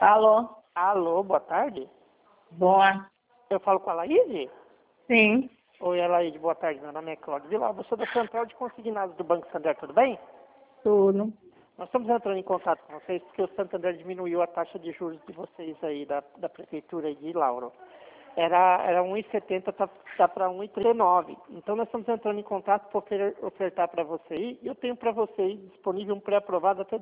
Alô? Alô, boa tarde. Boa. Eu falo com a Laíde? Sim. Oi, Laíde, boa tarde. Meu nome é Cláudio Vilar. Eu sou da Central de Consignados do Banco Santander, tudo bem? Tudo. Nós estamos entrando em contato com vocês porque o Santander diminuiu a taxa de juros de vocês aí, da Prefeitura aí de Lauro. Era 1,70, tá para 1,39. Então nós estamos entrando em contato para ofertar para você aí. E eu tenho para você aí disponível um pré-aprovado até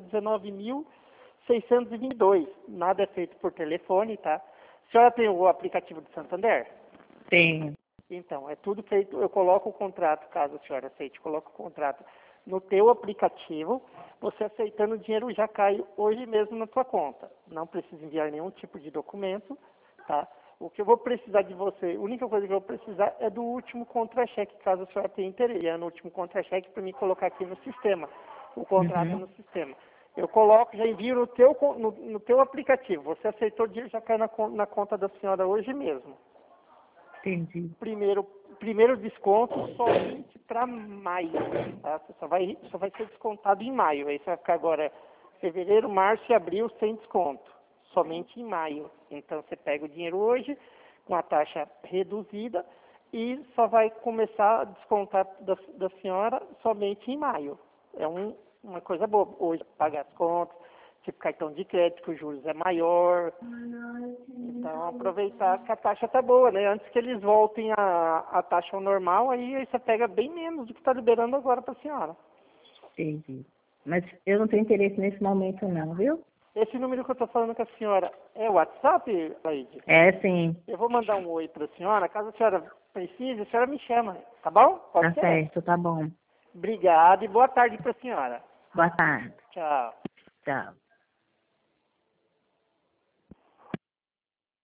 19.622. Nada é feito por telefone, tá? A senhora tem o aplicativo do Santander? Tenho. Então, é tudo feito, eu coloco o contrato, caso a senhora aceite, coloco o contrato no teu aplicativo, você aceitando o dinheiro já cai hoje mesmo na tua conta. Não precisa enviar nenhum tipo de documento, tá? O que eu vou precisar de você, a única coisa que eu vou precisar é do último contra-cheque, caso a senhora tenha interesse. É no último contra-cheque para mim colocar aqui no sistema, o contrato no sistema. Eu coloco, já envio no teu aplicativo. Você aceitou o dinheiro, já cai na conta da senhora hoje mesmo. Entendi. Primeiro desconto somente para maio, tá? Você só vai ser descontado em maio. Aí você vai ficar agora fevereiro, março e abril sem desconto, somente em maio. Então você pega o dinheiro hoje com a taxa reduzida e só vai começar a descontar da senhora somente em maio. É uma coisa boa. Hoje pagar as contas, tipo cartão de crédito, que os juros é maior. Então, aproveitar que a taxa tá boa, né? Antes que eles voltem a taxa ao normal, aí você pega bem menos do que está liberando agora para a senhora. Entendi. Mas eu não tenho interesse nesse momento não, viu? Esse número que eu estou falando com a senhora é o WhatsApp, Laide? É, sim. Eu vou mandar um oi para a senhora. Caso a senhora precise, a senhora me chama, tá bom? Pode Tá ser? certo, tá bom. Obrigado e boa tarde para a senhora. Boa tarde. Tchau. Tchau.